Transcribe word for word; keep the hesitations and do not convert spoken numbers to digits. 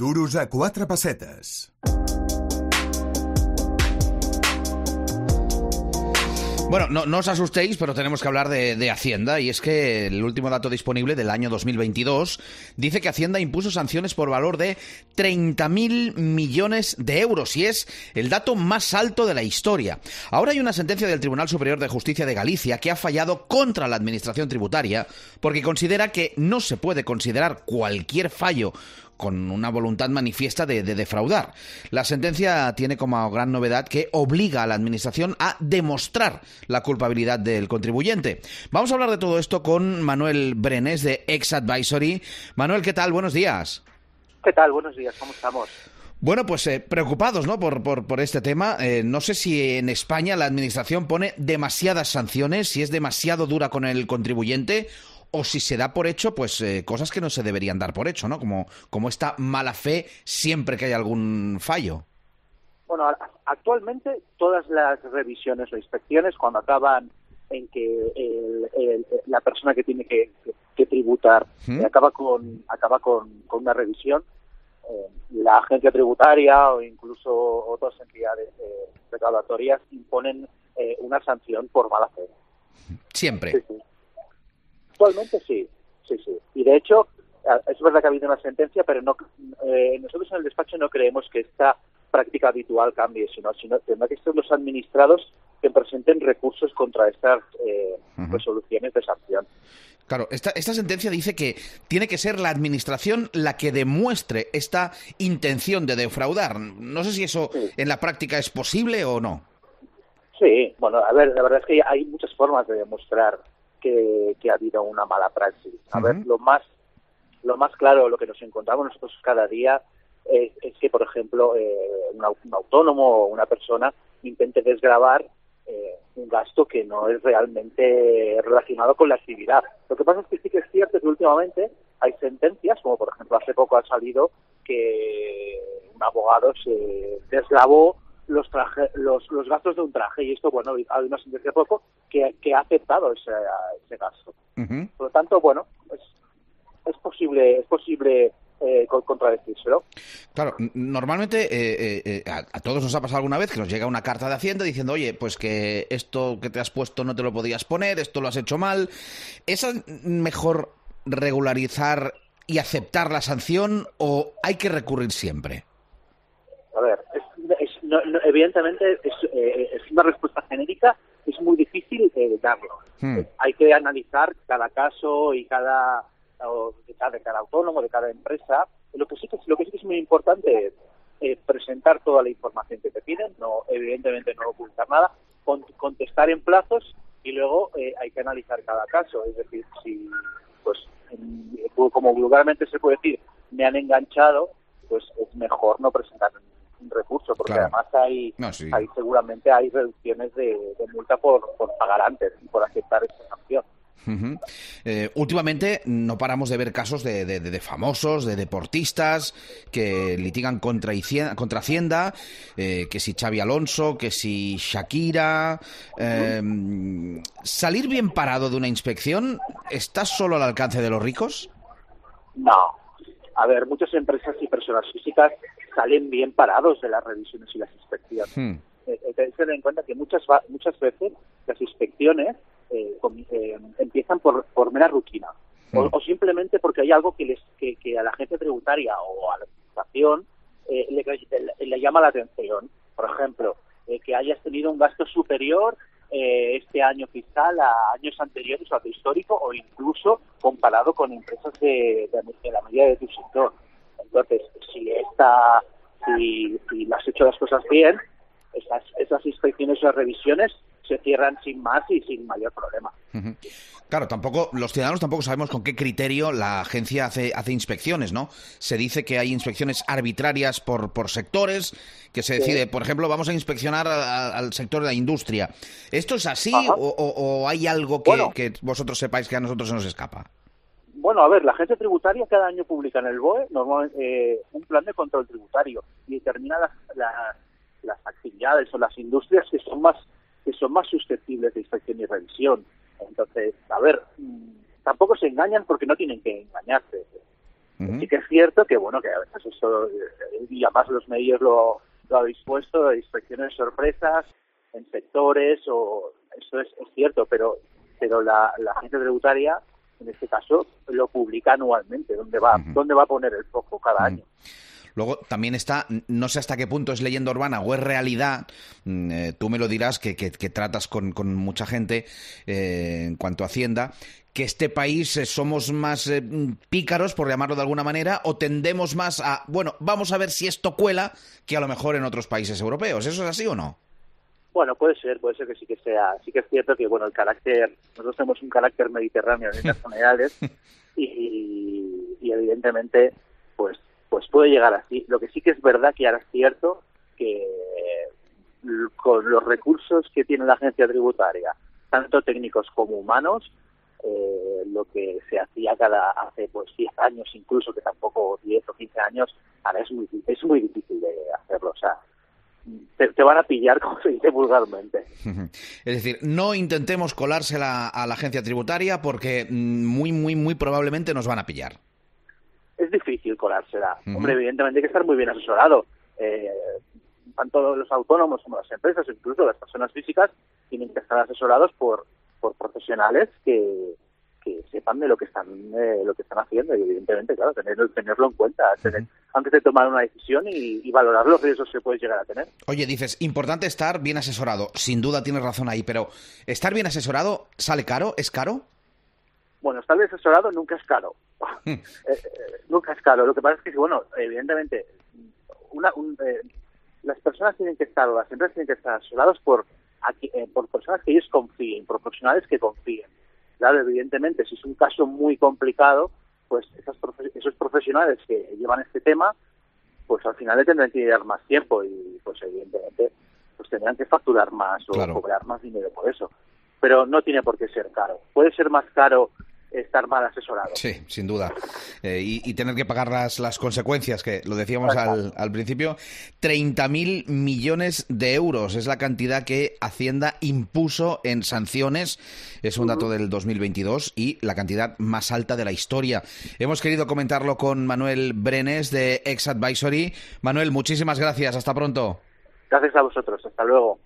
Duros a quatre pessetes. Bueno, no, no os asustéis, pero tenemos que hablar de, de Hacienda, y es que el último dato disponible del año dos mil veintidós dice que Hacienda impuso sanciones por valor de treinta mil millones de euros, y es el dato más alto de la historia. Ahora hay una sentencia del Tribunal Superior de Justicia de Galicia que ha fallado contra la Administración Tributaria porque considera que no se puede considerar cualquier fallo con una voluntad manifiesta de, de defraudar. La sentencia tiene como gran novedad que obliga a la Administración a demostrar la culpabilidad del contribuyente. Vamos a hablar de todo esto con Manuel Brenes, de Ex Advisory. Manuel, ¿qué tal? Buenos días. ¿Qué tal? Buenos días, ¿cómo estamos? Bueno, pues eh, preocupados, ¿no?, por, por, por este tema. Eh, no sé si en España la Administración pone demasiadas sanciones, si es demasiado dura con el contribuyente, o si se da por hecho, pues, eh, cosas que no se deberían dar por hecho, ¿no? Como, como esta mala fe siempre que hay algún fallo. Bueno, actualmente todas las revisiones o inspecciones, cuando acaban en que el, el, la persona que tiene que, que, que tributar ¿Mm? eh, acaba con acaba con, con una revisión, eh, la agencia tributaria o incluso otras entidades eh, recaudatorias imponen eh, una sanción por mala fe. Siempre. Sí, sí. Actualmente sí, sí, sí. Y de hecho, es verdad que ha habido una sentencia, pero no eh, nosotros en el despacho no creemos que esta práctica habitual cambie, sino, sino tendrá que ser los administrados que presenten recursos contra estas eh, uh-huh. resoluciones de sanción. Claro, esta, esta sentencia dice que tiene que ser la Administración la que demuestre esta intención de defraudar. No sé si eso sí. en la práctica es posible o no. Sí, bueno, a ver, la verdad es que hay muchas formas de demostrar Que, que ha habido una mala praxis. A uh-huh. ver, lo más lo más claro, lo que nos encontramos nosotros cada día es, es que, por ejemplo, eh, un, un autónomo o una persona intente desgravar eh, un gasto que no es realmente relacionado con la actividad. Lo que pasa es que sí que es cierto que últimamente hay sentencias, como por ejemplo hace poco ha salido que un abogado se desgravó los traje, los, los gastos de un traje, y esto, bueno, hay una sentencia hace poco que, que ha aceptado ese, ese gasto. Uh-huh. Por lo tanto, bueno, es, es posible es posible eh, contradecírselo. Claro, normalmente eh, eh, a, a todos nos ha pasado alguna vez que nos llega una carta de Hacienda diciendo, oye, pues que esto que te has puesto no te lo podías poner, esto lo has hecho mal. ¿Es mejor regularizar y aceptar la sanción o hay que recurrir siempre? A ver, es, es, no, no, evidentemente es, eh, es una respuesta genérica, es muy difícil eh, darlo. Hmm. Eh, hay que analizar cada caso y cada, o de cada, de cada autónomo, de cada empresa. Lo que sí que, lo que sí que es muy importante es eh, presentar toda la información que te piden, no evidentemente no ocultar nada, con, contestar en plazos, y luego eh, hay que analizar cada caso. Es decir, si, pues, en, como vulgarmente se puede decir, me han enganchado, pues es mejor no presentar un recurso, porque claro. además hay, no, sí. hay seguramente hay reducciones de, de multa por, por pagar antes y por aceptar esta sanción. Uh-huh. Eh, últimamente no paramos de ver casos de, de, de famosos, de deportistas que litigan contra, contra Hacienda, eh, que si Xabi Alonso, que si Shakira. Eh, uh-huh. ¿Salir bien parado de una inspección está solo al alcance de los ricos? No. A ver, muchas empresas y personas físicas salen bien parados de las revisiones y las inspecciones. Hmm. Eh, eh, ten en cuenta que muchas muchas veces las inspecciones eh, com, eh, empiezan por, por mera rutina hmm. o, o simplemente porque hay algo que les que, que a la agencia tributaria o a la administración eh, le, le, le llama la atención. Por ejemplo, eh, que hayas tenido un gasto superior eh, este año fiscal a años anteriores o a tu histórico, o incluso comparado con empresas de, de, de la medida de tu sector. Entonces, si esta, si, si has hecho las cosas bien, esas, esas inspecciones o revisiones se cierran sin más y sin mayor problema. Uh-huh. Claro, tampoco los ciudadanos tampoco sabemos con qué criterio la agencia hace, hace inspecciones, ¿no? Se dice que hay inspecciones arbitrarias por, por sectores, que se decide, sí. por ejemplo, vamos a inspeccionar a, al sector de la industria. ¿Esto es así o, o, o hay algo que, bueno, que vosotros sepáis que a nosotros se nos escapa? Bueno, a ver, la agencia tributaria cada año publica en el B O E normalmente, eh, un plan de control tributario y determina las, las, las actividades o las industrias que son más que son más susceptibles de inspección y revisión. Entonces, a ver, tampoco se engañan porque no tienen que engañarse. Uh-huh. Sí que es cierto que, bueno, que a veces eso, y además los medios lo, lo habéis puesto, inspecciones sorpresas en sectores, o eso es, es cierto, pero pero la, la agencia tributaria, en este caso, lo publica anualmente, dónde va, uh-huh. dónde va a poner el foco cada uh-huh. año. Luego también está, no sé hasta qué punto es leyenda urbana o es realidad, eh, tú me lo dirás, que, que, que tratas con, con mucha gente eh, en cuanto a Hacienda, que este país eh, somos más eh, pícaros, por llamarlo de alguna manera, o tendemos más a, bueno, vamos a ver si esto cuela, que a lo mejor en otros países europeos. ¿Eso es así o no? Bueno, puede ser, puede ser que sí que sea. Sí que es cierto que, bueno, el carácter, nosotros tenemos un carácter mediterráneo en estas unidades y, y evidentemente, pues pues puede llegar así. Lo que sí que es verdad que ahora es cierto que con los recursos que tiene la agencia tributaria, tanto técnicos como humanos, eh, lo que se hacía cada hace pues diez años incluso, que tampoco diez o quince años, ahora es muy, es muy difícil de hacerlo. O sea, Te, te van a pillar, como se dice vulgarmente. Es decir, no intentemos colársela a la agencia tributaria porque muy, muy, muy probablemente nos van a pillar. Es difícil colársela. Uh-huh. Hombre, evidentemente hay que estar muy bien asesorado. Eh, tanto los autónomos como las empresas, incluso las personas físicas, tienen que estar asesorados por, por profesionales que, que sepan de lo que están eh, lo que están haciendo y evidentemente, claro, tener, tenerlo en cuenta tener, uh-huh. antes de tomar una decisión y, y valorar los riesgos que puedes llegar a tener. Oye, dices, importante estar bien asesorado. Sin duda tienes razón ahí, pero ¿estar bien asesorado sale caro? ¿Es caro? Bueno, estar bien asesorado nunca es caro. eh, eh, nunca es caro. Lo que pasa es que, bueno, evidentemente, una, un, eh, las personas tienen que estar, o las empresas tienen que estar asesorados por, aquí, eh, por personas que ellos confíen, por profesionales que confíen. Claro, evidentemente, si es un caso muy complicado, pues esas profe- esos profesionales que llevan este tema, pues al final le tendrán que dar más tiempo y, pues evidentemente, pues tendrán que facturar más o claro. cobrar más dinero por eso. Pero no tiene por qué ser caro. Puede ser más caro estar mal asesorado. Sí, sin duda. Eh, y, y tener que pagar las, las consecuencias, que lo decíamos al, al principio. treinta mil millones de euros es la cantidad que Hacienda impuso en sanciones. Es un dato del dos mil veintidós y la cantidad más alta de la historia. Hemos querido comentarlo con Manuel Brenes de Ex Advisory. Manuel, muchísimas gracias. Hasta pronto. Gracias a vosotros. Hasta luego.